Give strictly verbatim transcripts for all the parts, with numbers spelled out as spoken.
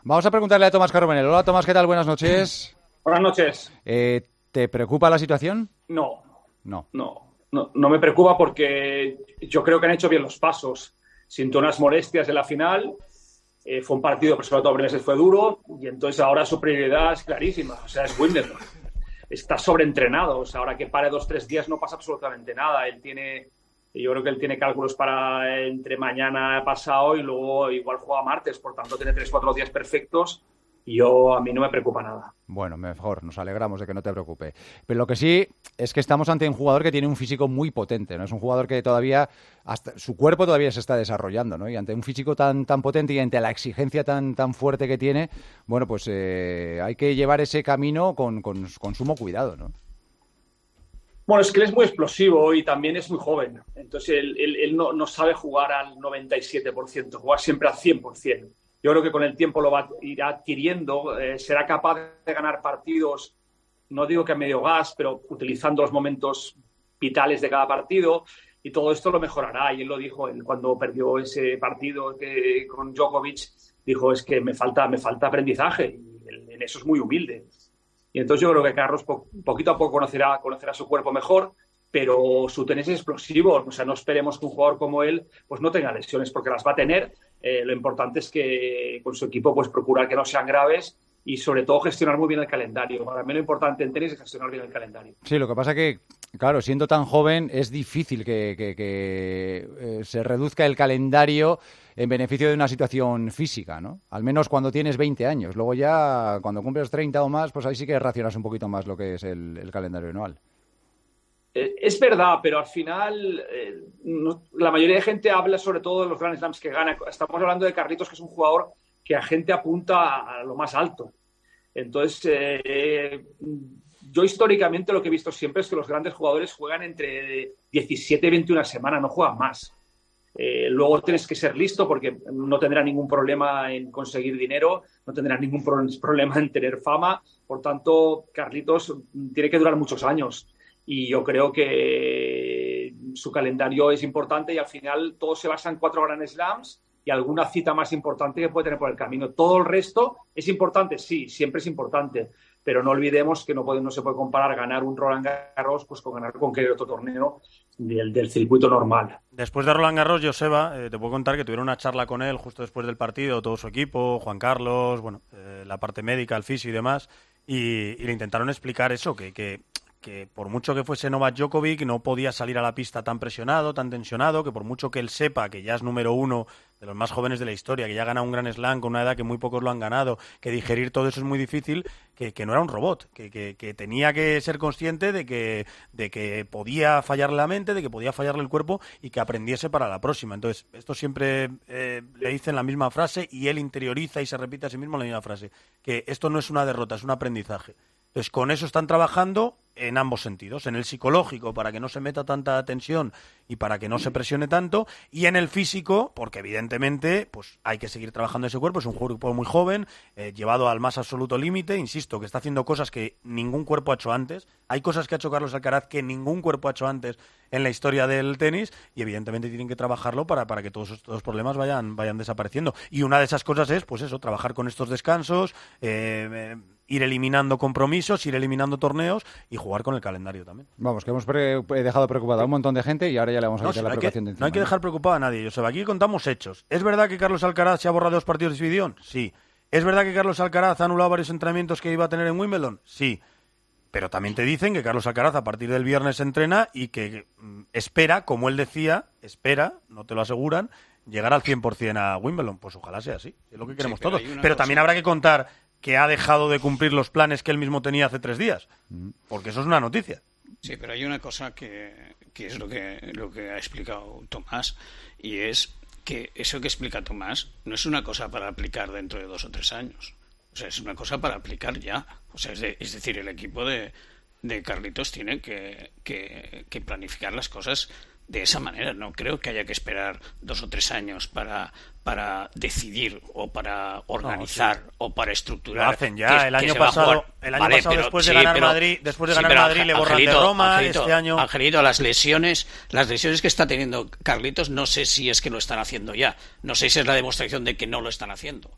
Vamos a preguntarle a Tomás Carbonell. Hola Tomás, ¿qué tal? Buenas noches. Buenas noches. Eh, ¿Te preocupa la situación? No, no, no, no, no me preocupa porque yo creo que han hecho bien los pasos. Sintió unas molestias en la final, eh, fue un partido que sobre todo a veces fue duro y entonces ahora su prioridad es clarísima, o sea, es Wimbledon. Está sobreentrenado, o sea, ahora que pare dos, tres días no pasa absolutamente nada. Él tiene, yo creo que él tiene cálculos para entre mañana pasado y luego igual juega martes, por tanto tiene tres, cuatro días perfectos. Y yo, a mí no me preocupa nada. Bueno, mejor, nos alegramos de que no te preocupe. Pero lo que sí es que estamos ante un jugador que tiene un físico muy potente, ¿no? Es un jugador que todavía, hasta su cuerpo todavía se está desarrollando, ¿no? Y ante un físico tan, tan potente y ante la exigencia tan, tan fuerte que tiene, bueno, pues eh, hay que llevar ese camino con, con, con sumo cuidado, ¿no? Bueno, es que él es muy explosivo y también es muy joven. Entonces, él, él, él no, no sabe jugar al noventa y siete por ciento, juega siempre al cien por ciento. Yo creo que con el tiempo lo va a ir adquiriendo, eh, será capaz de ganar partidos, no digo que a medio gas, pero utilizando los momentos vitales de cada partido, y todo esto lo mejorará. Y él lo dijo, él cuando perdió ese partido que, con Djokovic, dijo, es que me falta, me falta aprendizaje, y él, en eso es muy humilde. Y entonces yo creo que Carlos po- poquito a poco conocerá, conocerá su cuerpo mejor, pero su tenis es explosivo. O sea, no esperemos que un jugador como él pues no tenga lesiones, porque las va a tener. Eh, lo importante es que con su equipo pues procurar que no sean graves y sobre todo gestionar muy bien el calendario. Para mí lo importante en tenis es gestionar bien el calendario. Sí, lo que pasa que, claro, siendo tan joven es difícil que, que, que eh, se reduzca el calendario en beneficio de una situación física, ¿no? Al menos cuando tienes veinte años. Luego ya, cuando cumples treinta o más, pues ahí sí que racionas un poquito más lo que es el, el calendario anual. Eh, es verdad, pero al final eh, no, la mayoría de gente habla sobre todo de los Grand Slams que gana. Estamos hablando de Carlitos, que es un jugador que a gente apunta a, a lo más alto. Entonces, eh, yo históricamente lo que he visto siempre es que los grandes jugadores juegan entre diecisiete y veintiuna semanas, no juegan más. Eh, luego tienes que ser listo porque no tendrá ningún problema en conseguir dinero, no tendrá ningún pro- problema en tener fama. Por tanto, Carlitos tiene que durar muchos años. Y yo creo que su calendario es importante y al final todo se basa en cuatro Grand Slams y alguna cita más importante que puede tener por el camino. Todo el resto es importante, sí, siempre es importante, pero no olvidemos que no, puede, no se puede comparar ganar un Roland Garros pues, con ganar cualquier otro torneo del, del circuito normal. Después de Roland Garros, Joseba, eh, te puedo contar que tuvieron una charla con él justo después del partido, todo su equipo, Juan Carlos, bueno, eh, la parte médica, el fisio y demás, y, y le intentaron explicar eso, que... que que por mucho que fuese Novak Djokovic no podía salir a la pista tan presionado, tan tensionado, que por mucho que él sepa que ya es número uno de los más jóvenes de la historia, que ya gana un Grand Slam con una edad que muy pocos lo han ganado, que digerir todo eso es muy difícil, que, que no era un robot, que, que, que tenía que ser consciente de que, de que podía fallarle la mente, de que podía fallarle el cuerpo y que aprendiese para la próxima. Entonces, esto siempre eh, le dicen la misma frase y él interioriza y se repite a sí mismo la misma frase, que esto no es una derrota, es un aprendizaje. Entonces, con eso están trabajando en ambos sentidos, en el psicológico para que no se meta tanta tensión y para que no se presione tanto, y en el físico, porque evidentemente pues hay que seguir trabajando ese cuerpo, es un cuerpo muy joven, eh, llevado al más absoluto límite, insisto, que está haciendo cosas que ningún cuerpo ha hecho antes, hay cosas que ha hecho Carlos Alcaraz que ningún cuerpo ha hecho antes en la historia del tenis, y evidentemente tienen que trabajarlo para, para que todos estos problemas vayan, vayan desapareciendo, y una de esas cosas es, pues eso, trabajar con estos descansos, eh, eh, ir eliminando compromisos, ir eliminando torneos y jugar con el calendario también. Vamos, que hemos pre- dejado preocupada a un montón de gente y ahora ya le vamos a No, quitar si la no, hay preocupación que, de encima. no hay que dejar preocupada a nadie, Joseba. Aquí contamos hechos. ¿Es verdad que Carlos Alcaraz se ha borrado dos partidos de exhibición? Sí. ¿Es verdad que Carlos Alcaraz ha anulado varios entrenamientos que iba a tener en Wimbledon? Sí. Pero también te dicen que Carlos Alcaraz a partir del viernes entrena y que mm, espera, como él decía, espera, no te lo aseguran, llegar al cien por ciento a Wimbledon. Pues ojalá sea así, es lo que queremos sí, pero todos. Pero cosa... también habrá que contar que ha dejado de cumplir los planes que él mismo tenía hace tres días, porque eso es una noticia. Sí, pero hay una cosa que, que es lo que, lo que ha explicado Tomás, y es que eso que explica Tomás no es una cosa para aplicar dentro de dos o tres años. O sea, es una cosa para aplicar ya. O sea, es, de, es decir, el equipo de, de Carlitos tiene que, que, que planificar las cosas de esa manera. No creo que haya que esperar dos o tres años para, para decidir o para organizar no, sí. o para estructurar. Lo hacen ya. Que, el año pasado, el año vale, pasado pero, después de sí, ganar pero, Madrid, después de sí, ganar Madrid le borran Angelito, de Roma. Angelito, este año. Angelito, las lesiones, las lesiones que está teniendo Carlitos, no sé si es que lo están haciendo ya. No sé si es la demostración de que no lo están haciendo.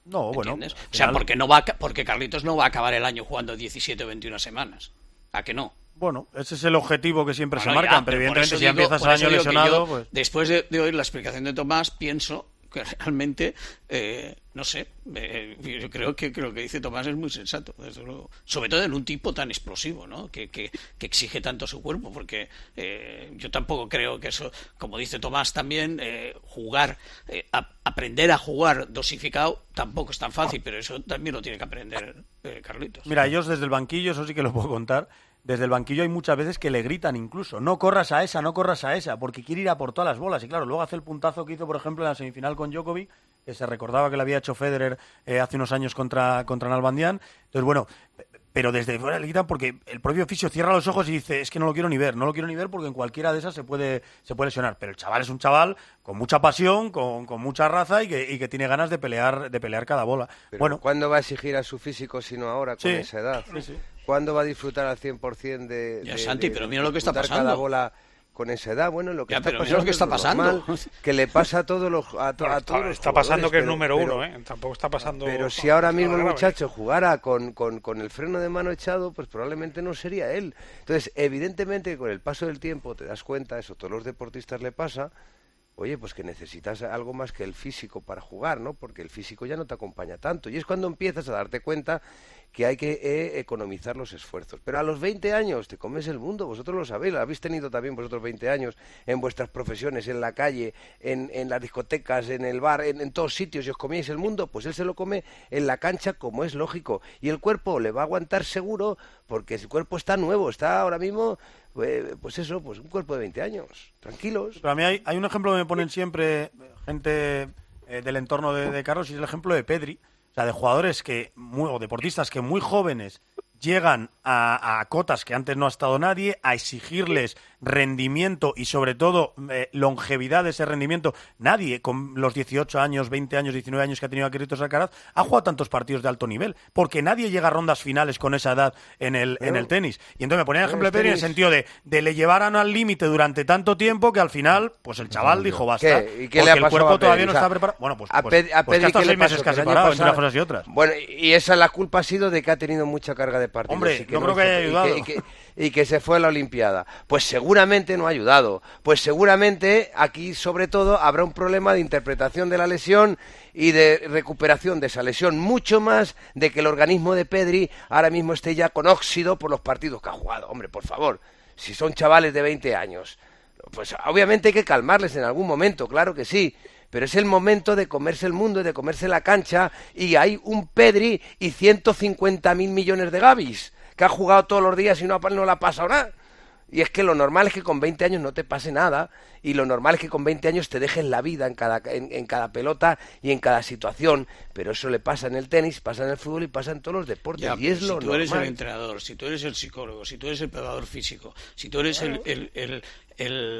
No, bueno. ¿Entiendes? Al final... O sea, porque, no va a, porque Carlitos no va a acabar el año jugando diecisiete o veintiuna semanas. ¿A que no? Bueno, ese es el objetivo que siempre bueno, se marcan, ya, pero pero evidentemente si digo, empiezas el año lesionado... Yo, pues... Después de, de oír la explicación de Tomás, pienso que realmente, eh, no sé, eh, yo creo que, que lo que dice Tomás es muy sensato, desde luego. Sobre todo en un tipo tan explosivo, ¿no? Que, que, que exige tanto su cuerpo, porque eh, yo tampoco creo que eso, como dice Tomás también, eh, jugar, eh, a, aprender a jugar dosificado tampoco es tan fácil, pero eso también lo tiene que aprender eh, Carlitos. Mira, ellos desde el banquillo, eso sí que lo puedo contar, desde el banquillo hay muchas veces que le gritan incluso, no corras a esa, no corras a esa, porque quiere ir a por todas las bolas. Y claro, luego hace el puntazo que hizo, por ejemplo, en la semifinal con Djokovic, que se recordaba que le había hecho Federer eh, hace unos años contra, contra Nalbandián. Entonces, bueno, pero desde fuera le gritan porque el propio fisio cierra los ojos y dice, es que no lo quiero ni ver, no lo quiero ni ver porque en cualquiera de esas se puede, se puede lesionar. Pero el chaval es un chaval con mucha pasión, con, con mucha raza y que, y que tiene ganas de pelear, de pelear cada bola. Pero bueno, ¿cuándo va a exigir a su físico sino ahora, con sí, esa edad? Sí, sí. ¿Cuándo va a disfrutar al cien por ciento de, ya, de, Santi, de, pero de mira lo que está pasando. cada bola con esa edad? Bueno, lo que ya, está pero pasando mira lo que está es pasando. Normal, que le pasa a todos los a, to, bueno, a todos está, los está pasando que es pero, número pero, uno, ¿eh? Tampoco está pasando... Pero si ahora mismo el grave. muchacho jugara con, con, con el freno de mano echado, pues probablemente no sería él. Entonces, evidentemente, con el paso del tiempo te das cuenta, eso a todos los deportistas le pasa, oye, pues que necesitas algo más que el físico para jugar, ¿no? Porque el físico ya no te acompaña tanto. Y es cuando empiezas a darte cuenta que hay que eh, economizar los esfuerzos. Pero a los veinte años te comes el mundo, vosotros lo sabéis, lo habéis tenido también vosotros veinte años en vuestras profesiones, en la calle, en, en las discotecas, en el bar, en, en todos sitios, y os comíais el mundo, pues él se lo come en la cancha como es lógico. Y el cuerpo le va a aguantar seguro porque su cuerpo está nuevo, está ahora mismo... Pues eso, pues un cuerpo de veinte años, tranquilos. Pero a mí hay, hay un ejemplo que me ponen siempre gente eh, del entorno de, de Carlos, y es el ejemplo de Pedri, o sea, de jugadores que, muy, o deportistas que muy jóvenes llegan a, a cotas que antes no ha estado nadie, a exigirles rendimiento y sobre todo eh, longevidad de ese rendimiento. Nadie con los dieciocho años, veinte años, diecinueve años que ha tenido Carlitos Alcaraz ha jugado tantos partidos de alto nivel, porque nadie llega a rondas finales con esa edad en el, en el tenis. Y entonces me ponía el ejemplo de Pedri en el sentido de, de le llevaran al límite durante tanto tiempo que al final, pues el chaval dijo basta, ¿Qué? ¿Y qué porque le ha el pasado cuerpo a Pedri? todavía no O sea, está preparado. Bueno, pues, a pues, Pedri, a pues Pedri que hasta ¿qué seis le pasó? meses que ha Que el año separado pasado... entre unas cosas y otras. Bueno, y esa la culpa ha sido de que ha tenido mucha carga de partidos. Hombre, y que no no creo que haya hizo- ayudado. Y que, y, que, y que se fue a la Olimpiada. Pues seguramente no ha ayudado. Pues seguramente aquí, sobre todo, habrá un problema de interpretación de la lesión y de recuperación de esa lesión, mucho más de que el organismo de Pedri ahora mismo esté ya con óxido por los partidos que ha jugado. Hombre, por favor, si son chavales de veinte años, pues obviamente hay que calmarles en algún momento, claro que sí. Pero es el momento de comerse el mundo y de comerse la cancha, y hay un Pedri y ciento cincuenta mil millones de Gavis que ha jugado todos los días y no, no le ha pasado nada. Y es que lo normal es que con veinte años no te pase nada, y lo normal es que con veinte años te dejes la vida en cada, en, en cada pelota y en cada situación, pero eso le pasa en el tenis, pasa en el fútbol y pasa en todos los deportes, Ya, y es si lo tú eres el normal. entrenador, si tú eres el psicólogo, si tú eres el preparador físico, si tú eres el, el, el, el,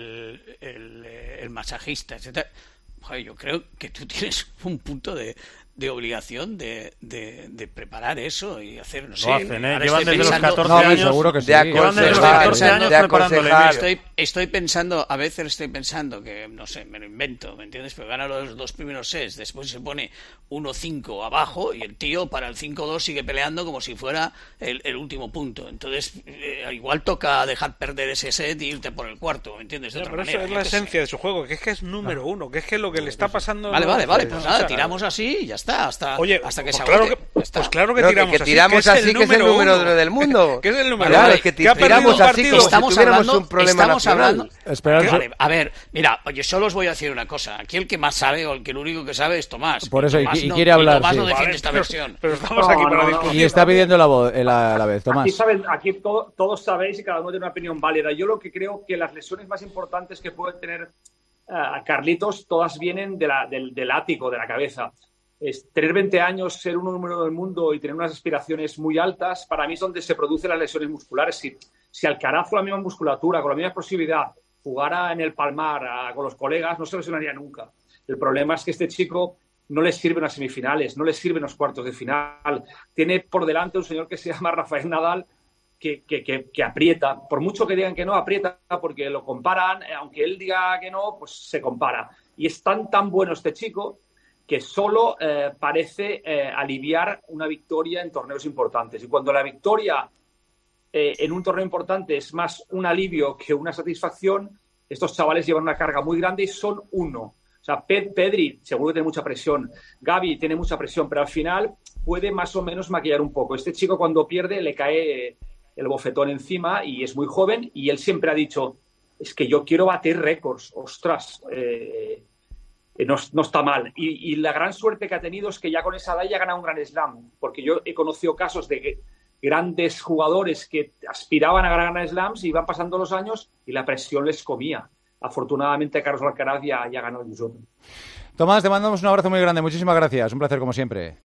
el, el, el masajista, etcétera, joder, yo creo que tú tienes un punto de, de obligación de, de, de preparar eso y hacer, no sé, hacen, ¿eh? ahora Llevan estoy desde los pensando- catorce No, años. seguro que sí. De Llevan desde los aconsejar, catorce años de preparándole. aconsejar. Estoy, estoy pensando, a veces estoy pensando que, no sé, me lo invento, ¿me entiendes? Pero gana los dos primeros sets, después se pone uno cinco abajo y el tío para el cinco dos sigue peleando como si fuera el, el último punto. Entonces, eh, igual toca dejar perder ese set y irte por el cuarto, ¿me entiendes? De Ya, otra pero manera, eso es yo la qué sé. esencia de su juego, que es que es número uno, que es que lo que le está pasando... Vale, no- vale, vale, o pues sea, nada, tiramos así y ya está, hasta, Oye, hasta que pues se claro agote. que, Ya está. pues claro que No, tiramos que así, tiramos que es así, el que es el número número uno. del mundo. Que es el número Claro, uno. es que Que ha perdido tiramos un así partido. como si Estamos tuviéramos hablando, un problema estamos nacional. hablando. Espera, Que- eso- vale, a ver, mira, yo solo os voy a decir una cosa. Aquí el que más sabe o el que el único que sabe es Tomás. Por eso, y Tomás qui- y no- quiere hablar, Tomás sí. no defiende Vale, esta pero- versión. Pero estamos No, aquí para no, no. discutir. Y está pidiendo la voz eh, la, a la vez, Tomás. Aquí, saben, aquí todo- todos sabéis y cada uno tiene una opinión válida. Yo lo que creo que las lesiones más importantes que puede tener uh, Carlitos, todas vienen de la, del, del ático, de la cabeza. Es, tener veinte años, ser uno número del mundo y tener unas aspiraciones muy altas, para mí es donde se producen las lesiones musculares. Si, si Alcaraz con la misma musculatura, con la misma explosividad, jugara en el Palmar a, con los colegas, no se lesionaría nunca. El problema es que este chico no le sirven las semifinales, no le sirven los cuartos de final. Tiene por delante un señor que se llama Rafael Nadal, que, que, que, que aprieta. Por mucho que digan que no, aprieta porque lo comparan. Aunque él diga que no, pues se compara. Y es tan, tan bueno este chico que solo eh, parece eh, aliviar una victoria en torneos importantes. Y cuando la victoria eh, en un torneo importante es más un alivio que una satisfacción, estos chavales llevan una carga muy grande y son uno. O sea, Pedri seguro que tiene mucha presión, Gavi tiene mucha presión, pero al final puede más o menos maquillar un poco. Este chico cuando pierde le cae el bofetón encima y es muy joven y él siempre ha dicho, es que yo quiero batir récords, ostras, eh, No, no está mal. Y, y la gran suerte que ha tenido es que ya con esa edad ya ha ganado un Grand Slam. Porque yo he conocido casos de que grandes jugadores que aspiraban a ganar Grand Slams y iban pasando los años y la presión les comía. Afortunadamente Carlos Alcaraz ya, ya ganó el U S Open. Tomás, te mandamos un abrazo muy grande. Muchísimas gracias. Un placer como siempre.